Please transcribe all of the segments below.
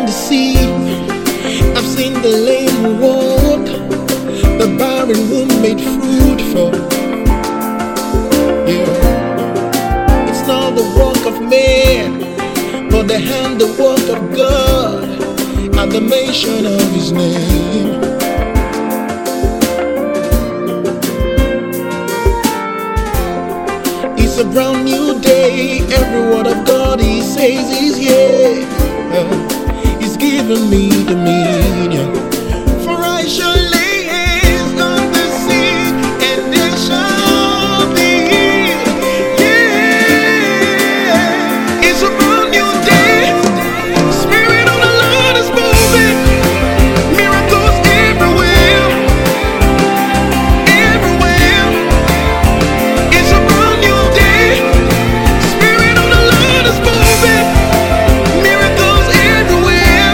seen the sea, I've seen the lame walk, the barren womb made fruitful. Yeah. It's not the work of man, but the handiwork of God at the mention of His name. It's a brand new day. Every word of God He says is yeah. He's given me dominion. For I shall lay hands on the sick and they shall be healed. Yeah. It's a brand new day. Spirit of the Lord is moving. Miracles everywhere. Everywhere. It's a brand new day. Spirit of the Lord is moving. Miracles everywhere.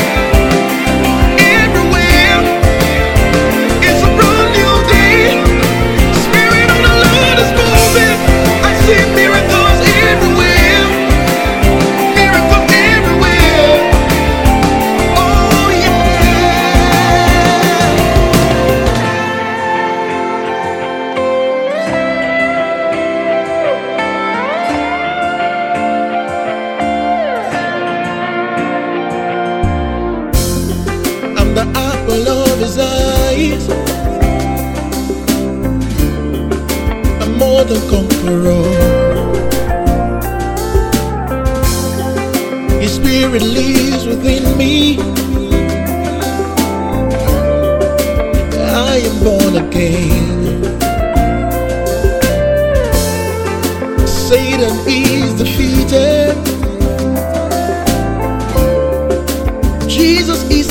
Everywhere. It's a brand new day. Spirit of the Lord is moving. I see miracles everywhere. Miracles everywhere. Oh yeah. I'm the apple of His eyes. I'm more than conqueror. His Spirit lives within me. I am born again. Satan is defeated. Jesus is